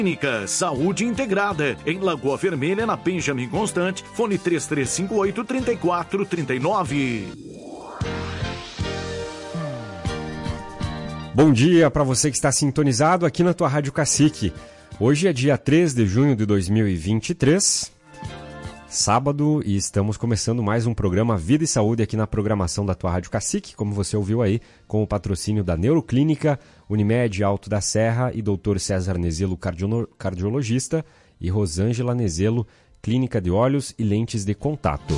Clínica Saúde Integrada, em Lagoa Vermelha, na Benjamin Constant, fone 3358-3439. Bom dia para você que está sintonizado aqui na tua Rádio Cacique. Hoje é dia 3 de junho de 2023, sábado, e estamos começando mais um programa Vida e Saúde aqui na programação da tua Rádio Cacique, como você ouviu aí, com o patrocínio da Neuroclínica, Unimed Alto da Serra e Dr. César Nezelo, cardiologista, e Rosângela Nezelo, Clínica de Olhos e Lentes de Contato.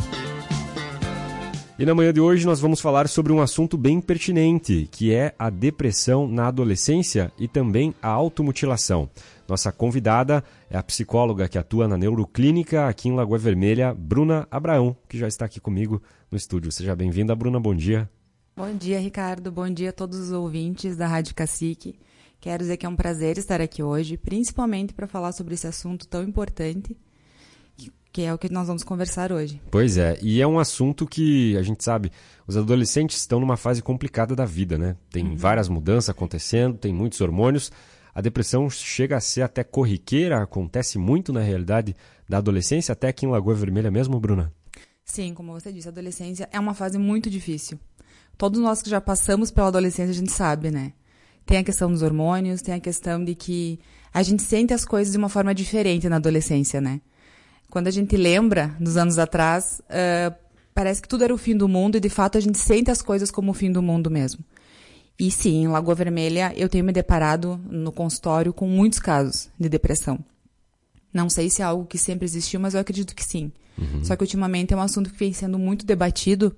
E na manhã de hoje nós vamos falar sobre um assunto bem pertinente, que é a depressão na adolescência e também a automutilação. Nossa convidada é a psicóloga que atua na Neuroclínica aqui em Lagoa Vermelha, Bruna Abraão, que já está aqui comigo no estúdio. Seja bem-vinda, Bruna, bom dia. Bom dia, Ricardo. Bom dia a todos os ouvintes da Rádio Cacique. Quero dizer que é um prazer estar aqui hoje, principalmente para falar sobre esse assunto tão importante, que é o que nós vamos conversar hoje. Pois é, e é um assunto que a gente sabe, os adolescentes estão numa fase complicada da vida, né? Tem várias mudanças acontecendo, tem muitos hormônios. A depressão chega a ser até corriqueira, acontece muito na realidade da adolescência, até aqui em Lagoa Vermelha mesmo, Bruna? Sim, como você disse, a adolescência é uma fase muito difícil. Todos nós que já passamos pela adolescência, a gente sabe, né? Tem a questão dos hormônios, tem a questão de que a gente sente as coisas de uma forma diferente na adolescência, né? Quando a gente lembra dos anos atrás, parece que tudo era o fim do mundo e, de fato, a gente sente as coisas como o fim do mundo mesmo. E sim, em Lagoa Vermelha, eu tenho me deparado no consultório com muitos casos de depressão. Não sei se é algo que sempre existiu, mas eu acredito que sim. Só que, ultimamente, é um assunto que vem sendo muito debatido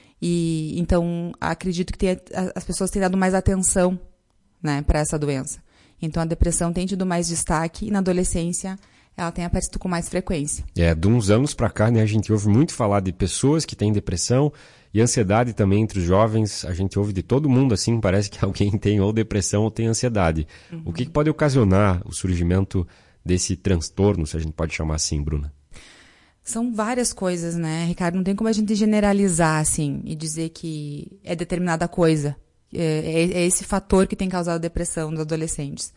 e, então, acredito que as pessoas têm dado mais atenção, né, para essa doença. Então, a depressão tem tido mais destaque e, na adolescência, ela tem aparecido com mais frequência. De uns anos para cá, né, a gente ouve muito falar de pessoas que têm depressão e ansiedade também entre os jovens. A gente ouve de todo mundo, assim, parece que alguém tem ou depressão ou tem ansiedade. O que pode ocasionar o surgimento desse transtorno, se a gente pode chamar assim, Bruna? São várias coisas, né, Ricardo? Não tem como a gente generalizar, assim, e dizer que é determinada coisa. É esse fator que tem causado a depressão dos adolescentes.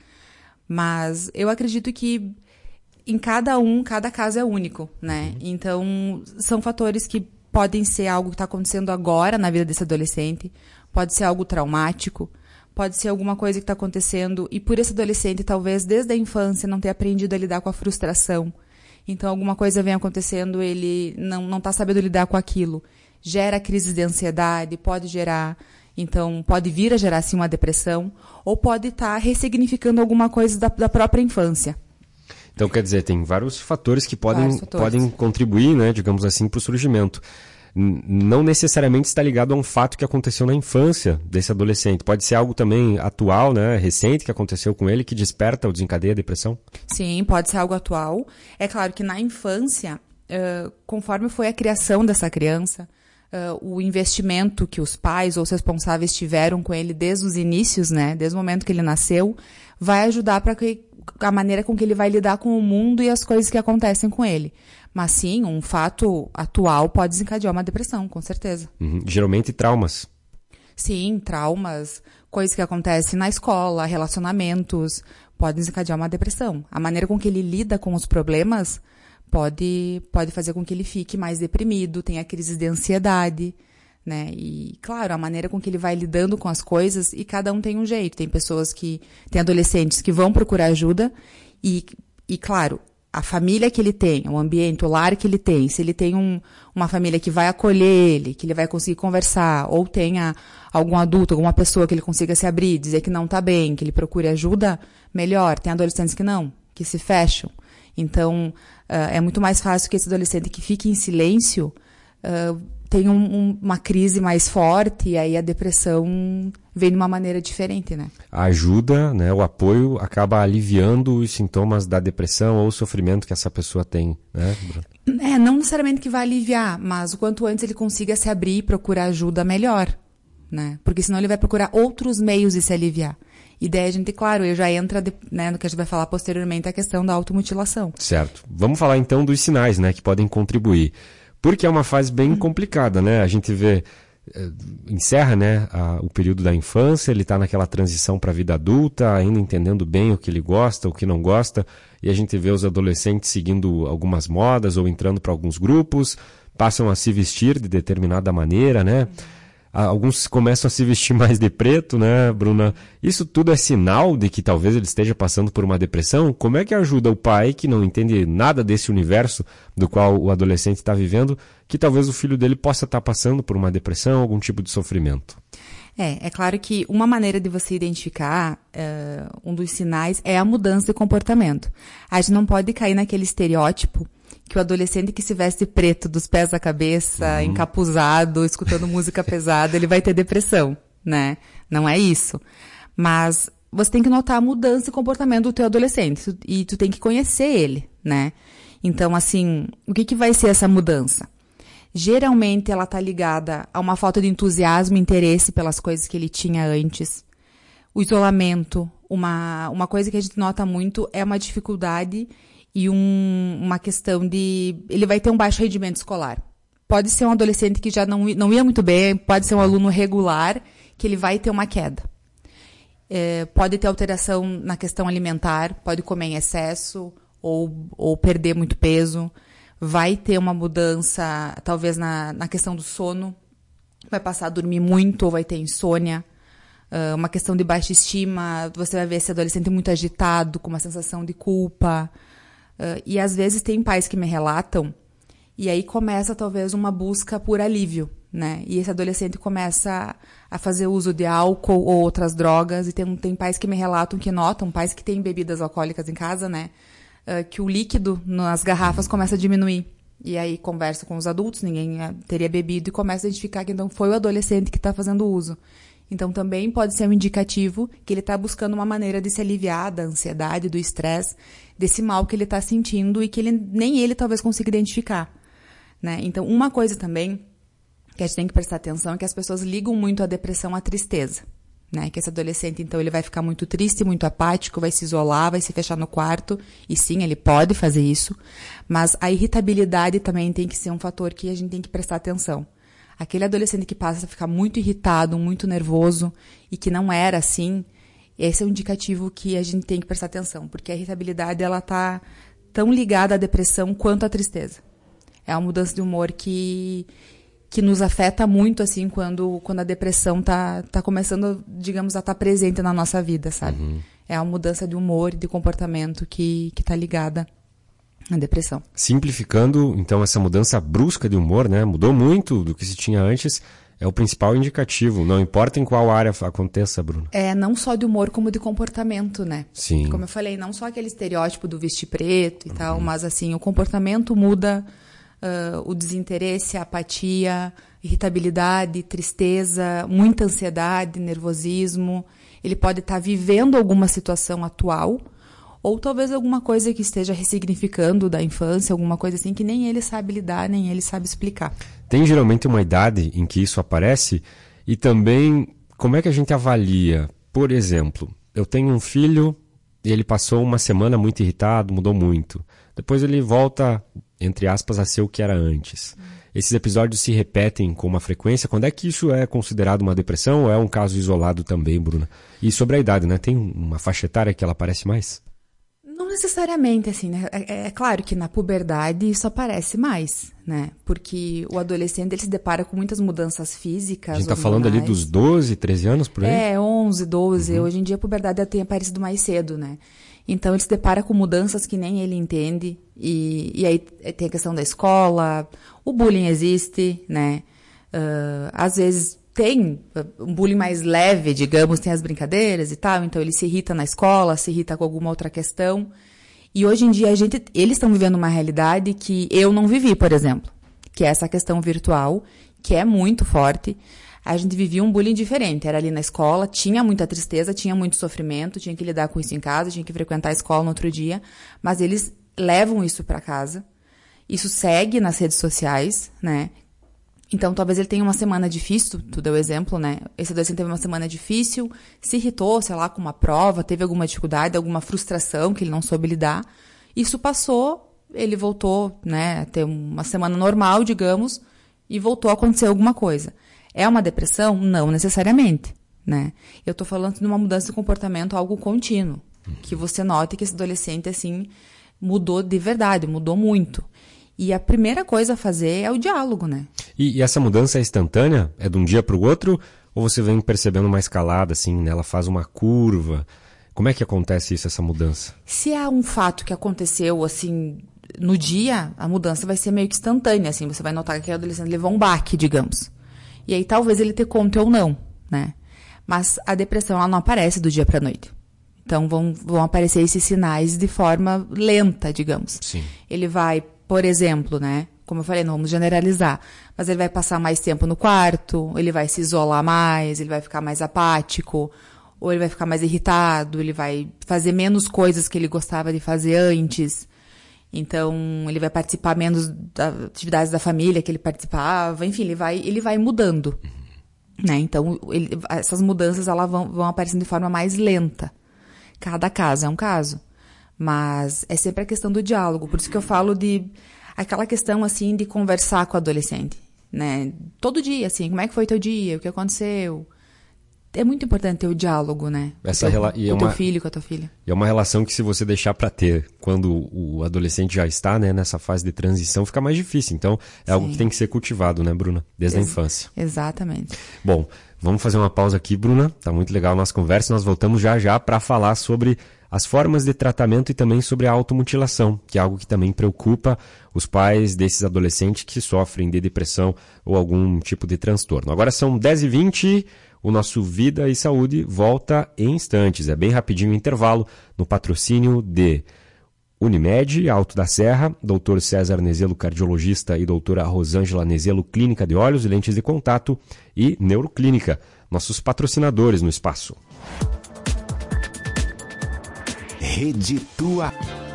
Mas eu acredito que em cada caso é único, né? Então, são fatores que podem ser algo que está acontecendo agora na vida desse adolescente, pode ser algo traumático, pode ser alguma coisa que está acontecendo e por esse adolescente, talvez desde a infância, não ter aprendido a lidar com a frustração. Então, alguma coisa vem acontecendo, ele não está sabendo lidar com aquilo. Gera crises de ansiedade, pode gerar... Então, pode vir a gerar, sim, uma depressão, ou pode estar ressignificando alguma coisa da própria infância. Então, quer dizer, tem vários fatores que podem contribuir, né, digamos assim, para o surgimento. Não necessariamente está ligado a um fato que aconteceu na infância desse adolescente. Pode ser algo também atual, né, recente, que aconteceu com ele, que desperta ou desencadeia a depressão? Sim, pode ser algo atual. É claro que na infância, conforme foi a criação dessa criança, o investimento que os pais ou os responsáveis tiveram com ele desde os inícios, né, desde o momento que ele nasceu, vai ajudar para que a maneira com que ele vai lidar com o mundo e as coisas que acontecem com ele. Mas sim, um fato atual pode desencadear uma depressão, com certeza. Geralmente traumas. Sim, traumas, coisas que acontecem na escola, relacionamentos, podem desencadear uma depressão. A maneira com que ele lida com os problemas pode fazer com que ele fique mais deprimido, tenha crises de ansiedade, né? E, claro, a maneira com que ele vai lidando com as coisas, e cada um tem um jeito. Tem tem adolescentes que vão procurar ajuda e claro, a família que ele tem, o ambiente, o lar que ele tem, se ele tem uma família que vai acolher ele, que ele vai conseguir conversar, ou tenha algum adulto, alguma pessoa que ele consiga se abrir, dizer que não está bem, que ele procure ajuda, melhor. Tem adolescentes que não, que se fecham. Então, é muito mais fácil que esse adolescente que fique em silêncio tem uma crise mais forte e aí a depressão vem de uma maneira diferente, né? A ajuda, né, o apoio acaba aliviando os sintomas da depressão ou o sofrimento que essa pessoa tem, né? Não necessariamente que vai aliviar, mas o quanto antes ele consiga se abrir e procurar ajuda, melhor, né? Porque senão ele vai procurar outros meios de se aliviar. E daí a gente, claro, já entra no que a gente vai falar posteriormente, a questão da automutilação. Certo. Vamos falar então dos sinais, né, que podem contribuir. Porque é uma fase bem complicada, né? A gente vê encerra, né, o período da infância, ele está naquela transição para a vida adulta, ainda entendendo bem o que ele gosta, o que não gosta, e a gente vê os adolescentes seguindo algumas modas ou entrando para alguns grupos, passam a se vestir de determinada maneira, né? Alguns começam a se vestir mais de preto, né, Bruna? Isso tudo é sinal de que talvez ele esteja passando por uma depressão? Como é que ajuda o pai, que não entende nada desse universo do qual o adolescente está vivendo, que talvez o filho dele possa estar passando por uma depressão, algum tipo de sofrimento? É claro que uma maneira de você identificar, um dos sinais, é a mudança de comportamento. A gente não pode cair naquele estereótipo que o adolescente que se veste preto dos pés à cabeça, encapuzado, escutando música pesada, ele vai ter depressão, né? Não é isso. Mas você tem que notar a mudança de comportamento do teu adolescente e tu tem que conhecer ele, né? Então, assim, o que vai ser essa mudança? Geralmente ela tá ligada a uma falta de entusiasmo e interesse pelas coisas que ele tinha antes. O isolamento, uma coisa que a gente nota muito é uma dificuldade e uma questão de... Ele vai ter um baixo rendimento escolar. Pode ser um adolescente que já não ia muito bem, pode ser um aluno regular, que ele vai ter uma queda. Pode ter alteração na questão alimentar, pode comer em excesso ou perder muito peso. Vai ter uma mudança, talvez, na questão do sono. Vai passar a dormir muito ou vai ter insônia. Uma questão de baixa estima. Você vai ver esse adolescente muito agitado, com uma sensação de culpa. E às vezes tem pais que me relatam, e aí começa talvez uma busca por alívio, né? E esse adolescente começa a fazer uso de álcool ou outras drogas, e tem pais que me relatam que notam, pais que têm bebidas alcoólicas em casa, né? Que o líquido nas garrafas começa a diminuir. E aí conversa com os adultos, ninguém teria bebido, e começa a identificar que então foi o adolescente que está fazendo uso. Então também pode ser um indicativo que ele está buscando uma maneira de se aliviar da ansiedade, do estresse, desse mal que ele está sentindo e que nem ele talvez consiga identificar, né? Então uma coisa também que a gente tem que prestar atenção é que as pessoas ligam muito a depressão à tristeza, né? Que esse adolescente então ele vai ficar muito triste, muito apático, vai se isolar, vai se fechar no quarto, e sim, ele pode fazer isso, mas a irritabilidade também tem que ser um fator que a gente tem que prestar atenção. Aquele adolescente que passa a ficar muito irritado, muito nervoso, e que não era assim, esse é um indicativo que a gente tem que prestar atenção, porque a irritabilidade ela tá tão ligada à depressão quanto à tristeza. É uma mudança de humor que nos afeta muito, assim, quando a depressão tá começando, digamos, a estar presente na nossa vida, sabe? É uma mudança de humor e de comportamento que tá ligada a depressão. Simplificando, então, essa mudança brusca de humor, né? Mudou muito do que se tinha antes, é o principal indicativo. Não importa em qual área aconteça, Bruno. Não só de humor, como de comportamento, né? Sim. Como eu falei, não só aquele estereótipo do vestir preto e tal, mas assim, o comportamento muda, o desinteresse, a apatia, irritabilidade, tristeza, muita ansiedade, nervosismo. Ele pode estar vivendo alguma situação atual, ou talvez alguma coisa que esteja ressignificando da infância, alguma coisa assim que nem ele sabe lidar, nem ele sabe explicar. Tem geralmente uma idade em que isso aparece? E também, como é que a gente avalia? Por exemplo, eu tenho um filho e ele passou uma semana muito irritado, mudou muito. Depois ele volta, entre aspas, a ser o que era antes. Esses episódios se repetem com uma frequência. Quando é que isso é considerado uma depressão ou é um caso isolado também, Bruna? E sobre a idade, né? Tem uma faixa etária que ela aparece mais? Não necessariamente, assim, né? É claro que na puberdade isso aparece mais, né? Porque o adolescente, ele se depara com muitas mudanças físicas. A gente tá falando ali dos 12, 13 anos, por aí? 11, 12. Hoje em dia a puberdade tem aparecido mais cedo, né? Então ele se depara com mudanças que nem ele entende. E aí tem a questão da escola, o bullying existe, né? Às vezes tem um bullying mais leve, digamos, tem as brincadeiras e tal, então ele se irrita na escola, se irrita com alguma outra questão. E hoje em dia eles estão vivendo uma realidade que eu não vivi, por exemplo, que é essa questão virtual, que é muito forte. A gente vivia um bullying diferente, era ali na escola, tinha muita tristeza, tinha muito sofrimento, tinha que lidar com isso em casa, tinha que frequentar a escola no outro dia, mas eles levam isso para casa, isso segue nas redes sociais, né? Então, talvez ele tenha uma semana difícil, tu deu exemplo, né? Esse adolescente teve uma semana difícil, se irritou, sei lá, com uma prova, teve alguma dificuldade, alguma frustração que ele não soube lidar. Isso passou, ele voltou, né, a ter uma semana normal, digamos, e voltou a acontecer alguma coisa. É uma depressão? Não necessariamente, né? Eu tô falando de uma mudança de comportamento, algo contínuo. Que você note que esse adolescente, assim, mudou de verdade, mudou muito. E a primeira coisa a fazer é o diálogo, né? E essa mudança é instantânea? É de um dia para o outro? Ou você vem percebendo uma escalada, assim, né? Ela faz uma curva? Como é que acontece isso, essa mudança? Se há um fato que aconteceu, assim, no dia, a mudança vai ser meio que instantânea, assim. Você vai notar que aquele adolescente levou um baque, digamos. E aí talvez ele te conte ou não, né? Mas a depressão, ela não aparece do dia para a noite. Então vão aparecer esses sinais de forma lenta, digamos. Sim. Ele vai, por exemplo, né? Como eu falei, não vamos generalizar, mas ele vai passar mais tempo no quarto, ele vai se isolar mais, ele vai ficar mais apático, ou ele vai ficar mais irritado, ele vai fazer menos coisas que ele gostava de fazer antes. Então, ele vai participar menos das atividades da família que ele participava. Enfim, ele vai mudando, né? Então, essas mudanças elas vão aparecendo de forma mais lenta. Cada caso é um caso. Mas é sempre a questão do diálogo. Por isso que eu falo de aquela questão, assim, de conversar com o adolescente, né? Todo dia, assim, como é que foi teu dia? O que aconteceu? É muito importante ter o diálogo, né? Com o teu filho, com a tua filha. E é uma relação que, se você deixar para ter quando o adolescente já está, né, nessa fase de transição, fica mais difícil. Então, é algo que tem que ser cultivado, né, Bruna? Desde a infância. Exatamente. Bom, vamos fazer uma pausa aqui, Bruna. Tá muito legal a nossa conversa. Nós voltamos já para falar sobre as formas de tratamento e também sobre a automutilação, que é algo que também preocupa os pais desses adolescentes que sofrem de depressão ou algum tipo de transtorno. Agora são 10h20, o nosso Vida e Saúde volta em instantes. É bem rapidinho o intervalo, no patrocínio de Unimed, Alto da Serra, Dr. César Nezelo, cardiologista, e doutora Rosângela Nezelo, clínica de olhos e lentes de contato, e Neuroclínica, nossos patrocinadores no espaço. Rede Tua.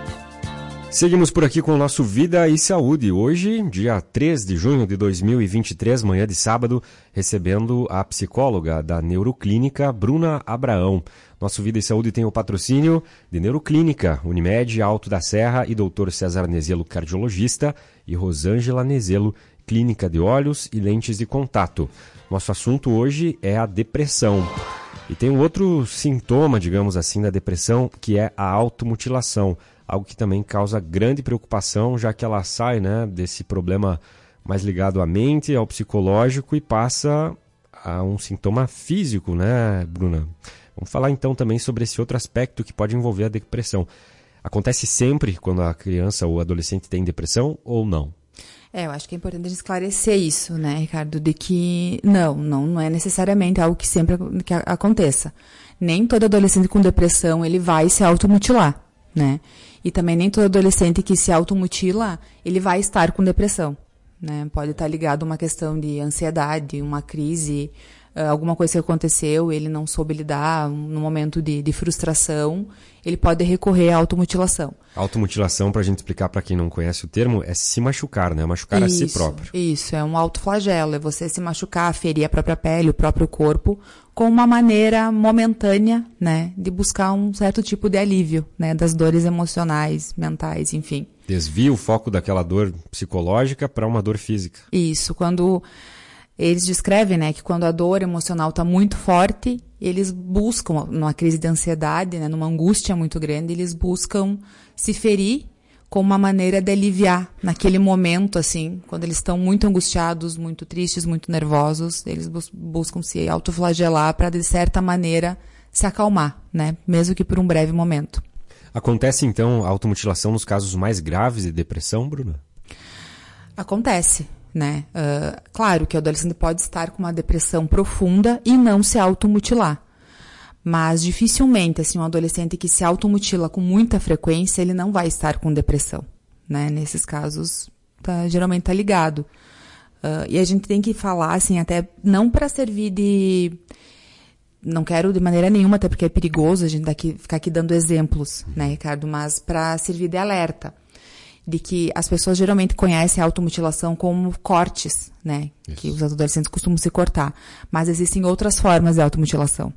Seguimos por aqui com o nosso Vida e Saúde. Hoje, dia 3 de junho de 2023, manhã de sábado, recebendo a psicóloga da Neuroclínica, Bruna Abraão. Nosso Vida e Saúde tem o patrocínio de Neuroclínica, Unimed, Alto da Serra, e Dr. César Nezelo, cardiologista, e Rosângela Nezelo, clínica de olhos e lentes de contato. Nosso assunto hoje é a depressão. E tem um outro sintoma, digamos assim, da depressão, que é a automutilação. Algo que também causa grande preocupação, já que ela sai, né, desse problema mais ligado à mente, ao psicológico, e passa a um sintoma físico, né, Bruna? Vamos falar então também sobre esse outro aspecto que pode envolver a depressão. Acontece sempre quando a criança ou adolescente tem depressão ou não? Eu acho que é importante a gente esclarecer isso, né, Ricardo, de que não é necessariamente algo que sempre que aconteça. Nem todo adolescente com depressão ele vai se automutilar, né? E também nem todo adolescente que se automutila, ele vai estar com depressão, né? Pode estar ligado a uma questão de ansiedade, uma crise, alguma coisa que aconteceu, ele não soube lidar, no momento de frustração, ele pode recorrer à automutilação. Automutilação, para a gente explicar para quem não conhece o termo, é se machucar, né? Machucar isso, a si próprio. Isso, é um autoflagelo, é você se machucar, ferir a própria pele, o próprio corpo, com uma maneira momentânea, né, de buscar um certo tipo de alívio, né, das dores emocionais, mentais, enfim. Desvia o foco daquela dor psicológica para uma dor física. Isso, quando eles descrevem, né, que quando a dor emocional está muito forte, eles buscam, numa crise de ansiedade, né, numa angústia muito grande, eles buscam se ferir como uma maneira de aliviar naquele momento, assim, quando eles estão muito angustiados, muito tristes, muito nervosos, eles buscam se autoflagelar para, de certa maneira, se acalmar, né, mesmo que por um breve momento. Acontece, então, a automutilação nos casos mais graves de depressão, Bruna? Acontece, né? Claro que o adolescente pode estar com uma depressão profunda e não se automutilar. Mas dificilmente, assim, um adolescente que se automutila com muita frequência, ele não vai estar com depressão, né? Nesses casos, geralmente tá ligado. E a gente tem que falar, assim, até não para servir de... Não quero de maneira nenhuma, até porque é perigoso a gente ficar aqui dando exemplos, né, Ricardo? Mas para servir de alerta. De que as pessoas geralmente conhecem a automutilação como cortes, né? Isso. Que os adolescentes costumam se cortar. Mas existem outras formas de automutilação.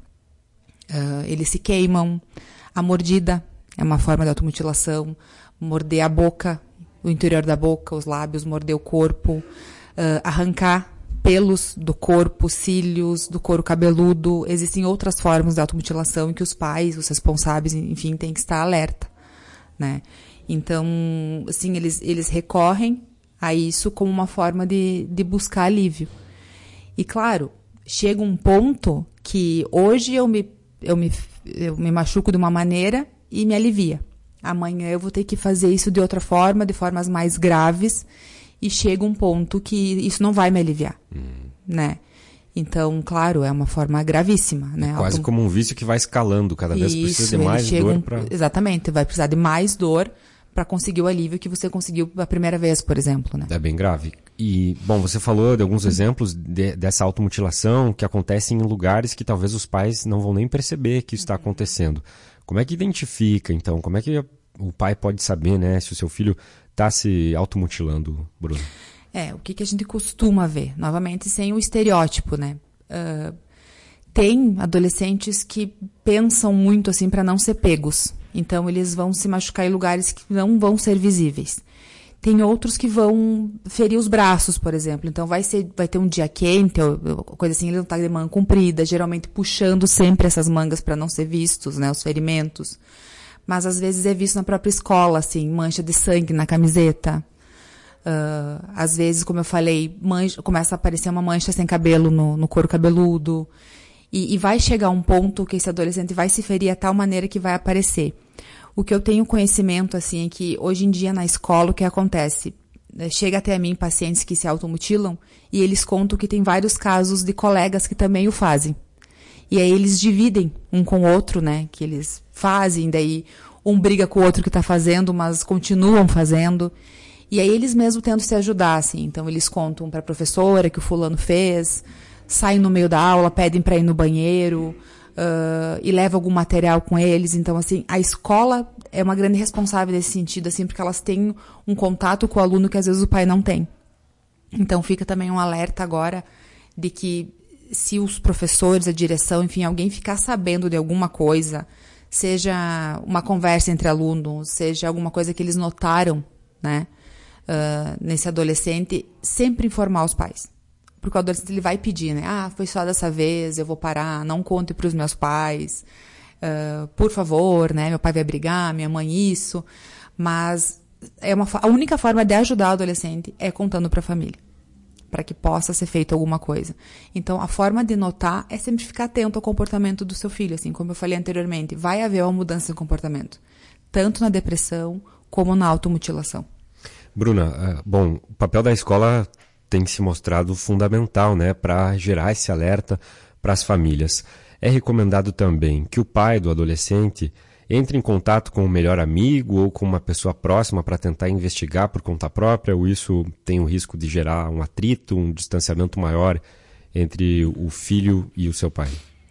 Eles se queimam, a mordida é uma forma de automutilação, morder a boca, o interior da boca, os lábios, morder o corpo, arrancar pelos do corpo, cílios, do couro cabeludo. Existem outras formas de automutilação em que os pais, os responsáveis, enfim, têm que estar alerta, né? Então, assim, eles recorrem a isso como uma forma de buscar alívio. E, claro, chega um ponto que hoje eu me machuco de uma maneira e me alivia. Amanhã eu vou ter que fazer isso de outra forma, de formas mais graves, e chega um ponto que isso não vai me aliviar, né? Então, claro, é uma forma gravíssima, né? Quase como um vício que vai escalando, cada vez precisa de mais dor para... Exatamente, vai precisar de mais dor para conseguir o alívio que você conseguiu a primeira vez, por exemplo, né? É bem grave. E, bom, você falou de alguns exemplos dessa automutilação que acontece em lugares que talvez os pais não vão nem perceber que isso está acontecendo. Como é que identifica, então? Como é que o pai pode saber, né, se o seu filho está se automutilando, Bruno? O que a gente costuma ver? Novamente, sem o estereótipo, né? Tem adolescentes que pensam muito assim para não ser pegos. Então, eles vão se machucar em lugares que não vão ser visíveis. Tem outros que vão ferir os braços, por exemplo. Então, vai ter um dia quente, ou coisa assim, ele não está de manga comprida, geralmente puxando sempre essas mangas para não ser vistos, né, os ferimentos. Mas, às vezes, é visto na própria escola, assim, mancha de sangue na camiseta. Às vezes, como eu falei, começa a aparecer uma mancha sem cabelo no couro cabeludo. E vai chegar um ponto que esse adolescente vai se ferir a tal maneira que vai aparecer. O que eu tenho conhecimento, assim, é que hoje em dia na escola o que acontece? Chega até a mim pacientes que se automutilam e eles contam que tem vários casos de colegas que também o fazem. E aí eles dividem um com o outro, né? Que eles fazem, daí um briga com o outro que está fazendo, mas continuam fazendo. E aí eles mesmos tentam se ajudar, assim. Então eles contam para a professora que o fulano fez, saem no meio da aula, pedem para ir no banheiro... e leva algum material com eles. Então, assim, a escola é uma grande responsável nesse sentido, assim, porque elas têm um contato com o aluno que às vezes o pai não tem. Então, fica também um alerta agora de que se os professores, a direção, enfim, alguém ficar sabendo de alguma coisa, seja uma conversa entre alunos, seja alguma coisa que eles notaram, né, nesse adolescente, sempre informar os pais. Porque o adolescente ele vai pedir, né? Foi só dessa vez, eu vou parar, não conte para os meus pais, por favor, né? Meu pai vai brigar, minha mãe isso. Mas a única forma de ajudar o adolescente é contando para a família, para que possa ser feito alguma coisa. Então, a forma de notar é sempre ficar atento ao comportamento do seu filho, assim, como eu falei anteriormente. Vai haver uma mudança de comportamento, tanto na depressão como na automutilação. Bruna, bom, o papel da escola tem se mostrado fundamental, né, para gerar esse alerta para as famílias. É recomendado também que o pai do adolescente entre em contato com o melhor amigo ou com uma pessoa próxima para tentar investigar por conta própria, ou isso tem o risco de gerar um atrito, um distanciamento maior entre o filho e o seu pai?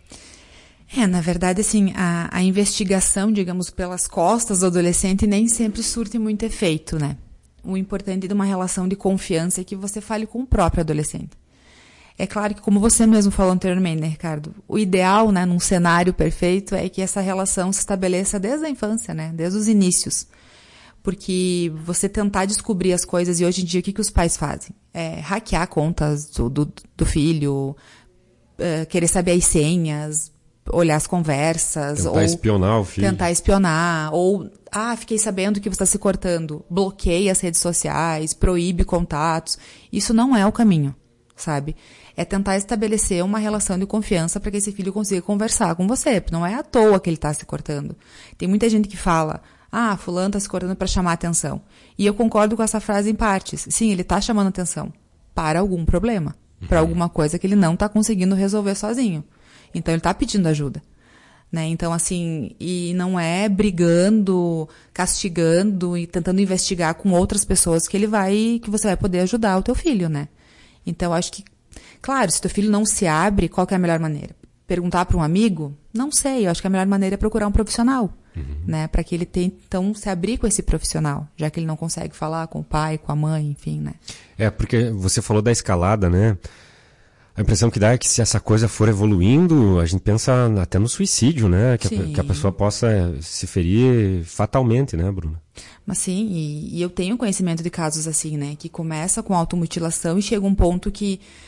Na verdade, assim, a investigação, digamos, pelas costas do adolescente nem sempre surte muito efeito, né? O importante de uma relação de confiança é que você fale com o próprio adolescente. É claro que, como você mesmo falou anteriormente, né, Ricardo? O ideal, né, num cenário perfeito, é que essa relação se estabeleça desde a infância, né? Desde os inícios. Porque você tentar descobrir as coisas, e hoje em dia o que os pais fazem? Hackear contas do filho, querer saber as senhas, olhar as conversas. Tentar espionar o filho. Tentar espionar, ou... fiquei sabendo que você está se cortando. Bloqueia as redes sociais, proíbe contatos. Isso não é o caminho, sabe? É tentar estabelecer uma relação de confiança para que esse filho consiga conversar com você. Porque não é à toa que ele está se cortando. Tem muita gente que fala, fulano está se cortando para chamar atenção. E eu concordo com essa frase em partes. Sim, ele está chamando atenção para algum problema. Para alguma coisa que ele não está conseguindo resolver sozinho. Então, ele está pedindo ajuda. Né? Então, assim, e não é brigando, castigando e tentando investigar com outras pessoas que você vai poder ajudar o teu filho, né? Então, eu acho que, claro, se teu filho não se abre, qual que é a melhor maneira? Perguntar para um amigo? Não sei, eu acho que a melhor maneira é procurar um profissional, né? Para que ele tenha, então, se abrir com esse profissional, já que ele não consegue falar com o pai, com a mãe, enfim, né? Porque você falou da escalada, né? A impressão que dá é que se essa coisa for evoluindo, a gente pensa até no suicídio, né? Que a pessoa possa se ferir fatalmente, né, Bruna? Mas sim, e eu tenho conhecimento de casos assim, né? Que começa com automutilação e chega um ponto que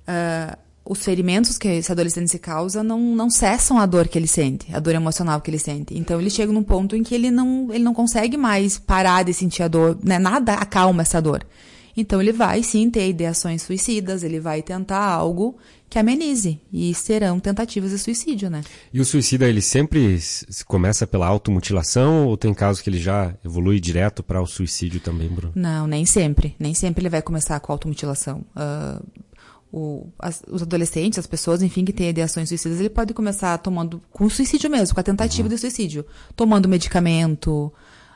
os ferimentos que esse adolescente se causa não cessam a dor que ele sente, a dor emocional que ele sente. Então, ele chega num ponto em que ele não consegue mais parar de sentir a dor, né? Nada acalma essa dor. Então, ele vai, sim, ter ideações suicidas, ele vai tentar algo que amenize. E serão tentativas de suicídio, né? E o suicida, ele sempre começa pela automutilação ou tem casos que ele já evolui direto para o suicídio também, Bruno? Não, nem sempre. Nem sempre ele vai começar com automutilação. Os adolescentes, as pessoas, enfim, que têm ideações suicidas, ele pode começar tomando, com suicídio mesmo, com a tentativa de suicídio. Tomando medicamento,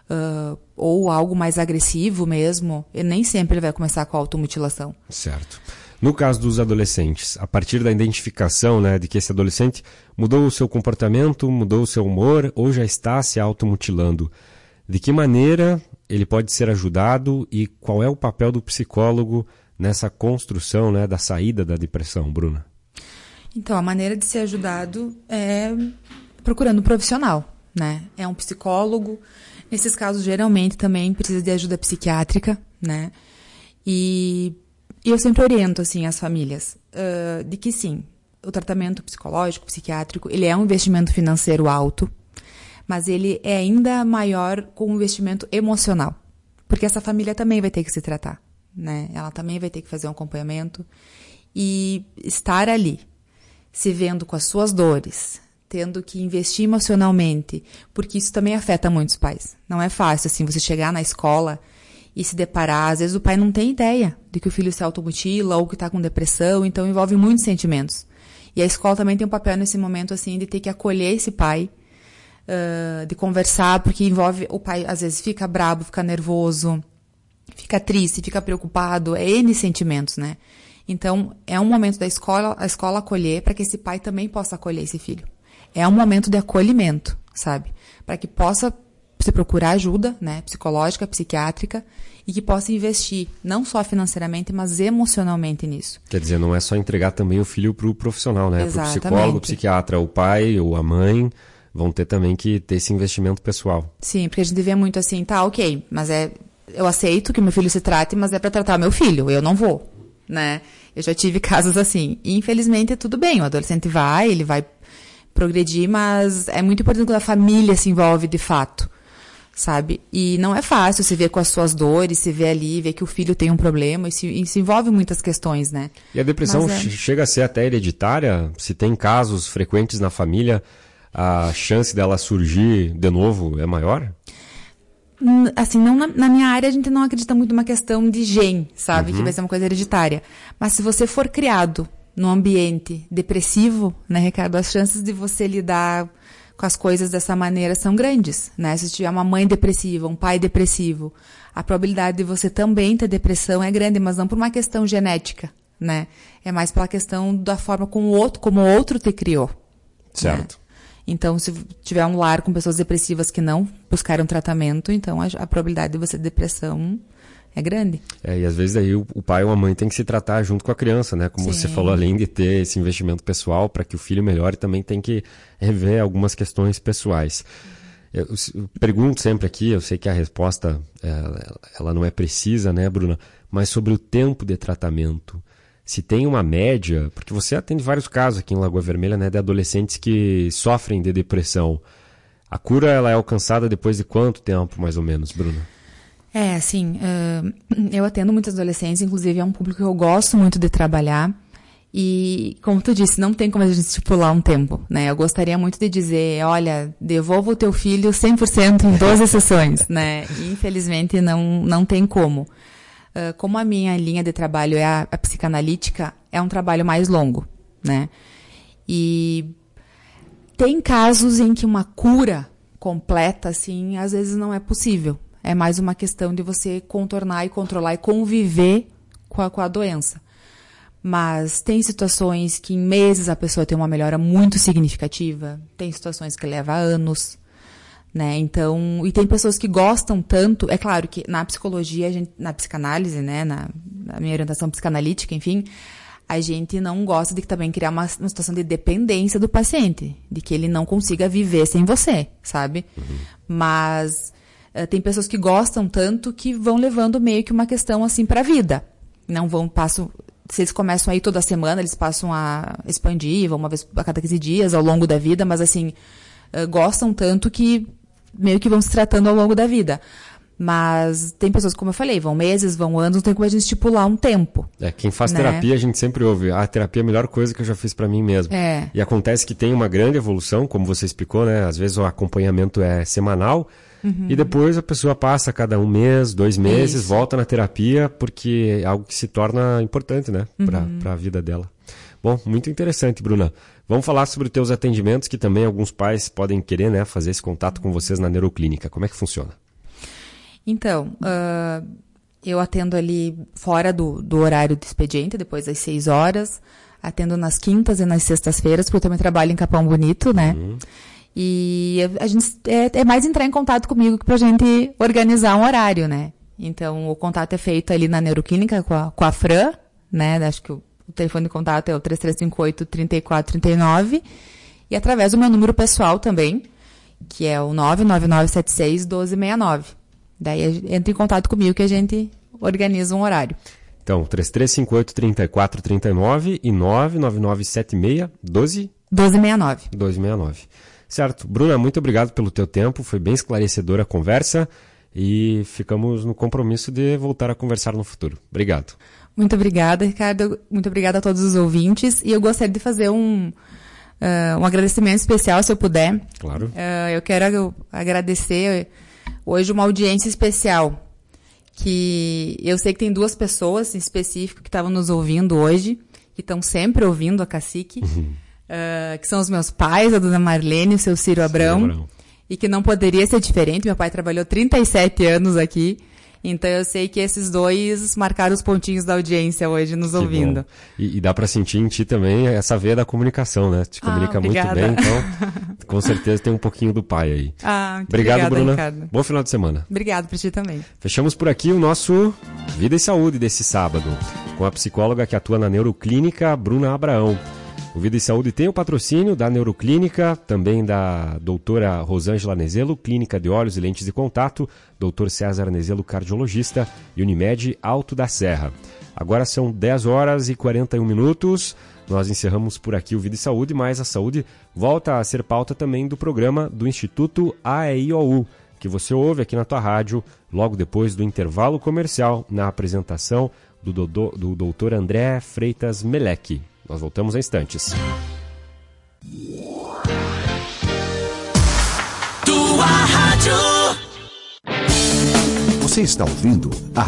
ou algo mais agressivo mesmo. E nem sempre ele vai começar com a automutilação. Certo. No caso dos adolescentes, a partir da identificação, né, de que esse adolescente mudou o seu comportamento, mudou o seu humor, ou já está se automutilando, de que maneira ele pode ser ajudado e qual é o papel do psicólogo nessa construção, né, da saída da depressão, Bruna? Então, a maneira de ser ajudado é procurando um profissional, né? É um psicólogo. Nesses casos, geralmente, também precisa de ajuda psiquiátrica, né? E eu sempre oriento, assim, as famílias de que, sim, o tratamento psicológico, psiquiátrico, ele é um investimento financeiro alto, mas ele é ainda maior com um investimento emocional. Porque essa família também vai ter que se tratar, né? Ela também vai ter que fazer um acompanhamento e estar ali, se vendo com as suas dores, tendo que investir emocionalmente, porque isso também afeta muitos pais. Não é fácil, assim, você chegar na escola e se deparar, às vezes o pai não tem ideia de que o filho se automutila ou que está com depressão, então envolve muitos sentimentos. E a escola também tem um papel nesse momento, assim, de ter que acolher esse pai, de conversar, porque envolve, o pai às vezes fica brabo, fica nervoso, fica triste, fica preocupado, é N sentimentos, né? Então, é um momento da escola, a escola acolher, para que esse pai também possa acolher esse filho. É um momento de acolhimento, sabe? Para que possa se procurar ajuda, né? Psicológica, psiquiátrica, e que possa investir, não só financeiramente, mas emocionalmente nisso. Quer dizer, não é só entregar também o filho para o profissional, né? Para o Exatamente. psicólogo, o psiquiatra, o pai ou a mãe vão ter também que ter esse investimento pessoal. Sim, porque a gente vê muito assim, tá, ok, mas eu aceito que meu filho se trate, mas é para tratar meu filho, eu não vou, né? Eu já tive casos assim. E, infelizmente, tudo bem, o adolescente ele vai progredir, mas é muito importante quando a família se envolve de fato, sabe? E não é fácil se ver com as suas dores, se ver ali, ver que o filho tem um problema, e se envolve muitas questões, né? E a depressão chega a ser até hereditária? Se tem casos frequentes na família, a chance dela surgir de novo é maior? Assim, não na minha área a gente não acredita muito numa questão de gene, sabe? Que vai ser uma coisa hereditária. Mas se você for criado num ambiente depressivo, né, Ricardo, as chances de você lidar com as coisas dessa maneira são grandes, né? Se tiver uma mãe depressiva, um pai depressivo, a probabilidade de você também ter depressão é grande, mas não por uma questão genética, né? É mais pela questão da forma como o outro te criou. Certo. Né? Então, se tiver um lar com pessoas depressivas que não buscaram tratamento, então a probabilidade de você ter depressão é grande. E às vezes aí o pai ou a mãe tem que se tratar junto com a criança, né? Como Sim. você falou, além de ter esse investimento pessoal para que o filho melhore, também tem que rever algumas questões pessoais. Eu pergunto sempre aqui, eu sei que a resposta ela não é precisa, né, Bruna? Mas sobre o tempo de tratamento. Se tem uma média, porque você atende vários casos aqui em Lagoa Vermelha, né, de adolescentes que sofrem de depressão. A cura ela é alcançada depois de quanto tempo, mais ou menos, Bruna? Assim, eu atendo muitos adolescentes, inclusive é um público que eu gosto muito de trabalhar. E, como tu disse, não tem como a gente estipular um tempo, né? Eu gostaria muito de dizer, olha, devolva o teu filho 100% em 12 sessões, né? E, infelizmente, não tem como. Como a minha linha de trabalho é a psicanalítica, é um trabalho mais longo, né? E tem casos em que uma cura completa, assim, às vezes não é possível. É mais uma questão de você contornar e controlar e conviver com a doença. Mas tem situações que em meses a pessoa tem uma melhora muito significativa, tem situações que levam anos, né? Então, e tem pessoas que gostam tanto, é claro que na psicologia, na psicanálise, né, na minha orientação psicanalítica, enfim, a gente não gosta de também criar uma situação de dependência do paciente, de que ele não consiga viver sem você, sabe? Mas tem pessoas que gostam tanto que vão levando meio que uma questão assim para a vida. Não vão, se eles começam aí toda semana, eles passam a expandir, vão uma vez a cada 15 dias ao longo da vida, mas assim, gostam tanto que meio que vão se tratando ao longo da vida. Mas tem pessoas, como eu falei, vão meses, vão anos, não tem como a gente estipular um tempo. Quem faz terapia, a gente sempre ouve, a terapia é a melhor coisa que eu já fiz pra mim mesmo. E acontece que tem uma grande evolução, como você explicou, né? Às vezes o acompanhamento é semanal, e depois a pessoa passa cada 1 mês, 2 meses, volta na terapia, porque é algo que se torna importante, né? Pra vida dela. Bom, muito interessante, Bruna. Vamos falar sobre os teus atendimentos, que também alguns pais podem querer, né? Fazer esse contato com vocês na Neuroclínica. Como é que funciona? Então, eu atendo ali fora do horário do expediente, depois das 6 horas. Atendo nas quintas e nas sextas-feiras, porque eu também trabalho em Capão Bonito, né? E a gente é mais entrar em contato comigo pra gente organizar um horário, né? Então, o contato é feito ali na Neuroclínica com a Fran, né? Acho que o telefone de contato é o 3358-3439. E através do meu número pessoal também, que é o 99976-1269. Daí entra em contato comigo que a gente organiza um horário. Então, 3358-3439 e 99976-1269. 1269. Certo. Bruna, muito obrigado pelo teu tempo. Foi bem esclarecedora a conversa e ficamos no compromisso de voltar a conversar no futuro. Obrigado. Muito obrigada, Ricardo. Muito obrigada a todos os ouvintes. E eu gostaria de fazer um agradecimento especial, se eu puder. Claro. Eu quero agradecer hoje uma audiência especial, que eu sei que tem 2 pessoas em específico que estavam nos ouvindo hoje, que estão sempre ouvindo a Cacique, que são os meus pais, a dona Marlene e o seu Ciro Abrão, e que não poderia ser diferente. Meu pai trabalhou 37 anos aqui, então eu sei que esses 2 marcaram os pontinhos da audiência hoje nos ouvindo. E dá para sentir em ti também essa veia da comunicação, né? Te comunica muito bem, então com certeza tem um pouquinho do pai aí. Muito obrigado, Bruna. Ricardo. Bom final de semana. Obrigado por ti também. Fechamos por aqui o nosso Vida e Saúde desse sábado, com a psicóloga que atua na Neuroclínica, Bruna Abraão. O Vida e Saúde tem o patrocínio da Neuroclínica, também da doutora Rosângela Nezelo, Clínica de Olhos e Lentes de Contato, doutor César Nezelo, cardiologista, e Unimed Alto da Serra. Agora são 10 horas e 41 minutos. Nós encerramos por aqui o Vida e Saúde, mas a saúde volta a ser pauta também do programa do Instituto AEIOU, que você ouve aqui na tua rádio, logo depois do intervalo comercial, na apresentação do doutor André Freitas Meleque. Nós voltamos a instantes. Tua rádio. Você está ouvindo a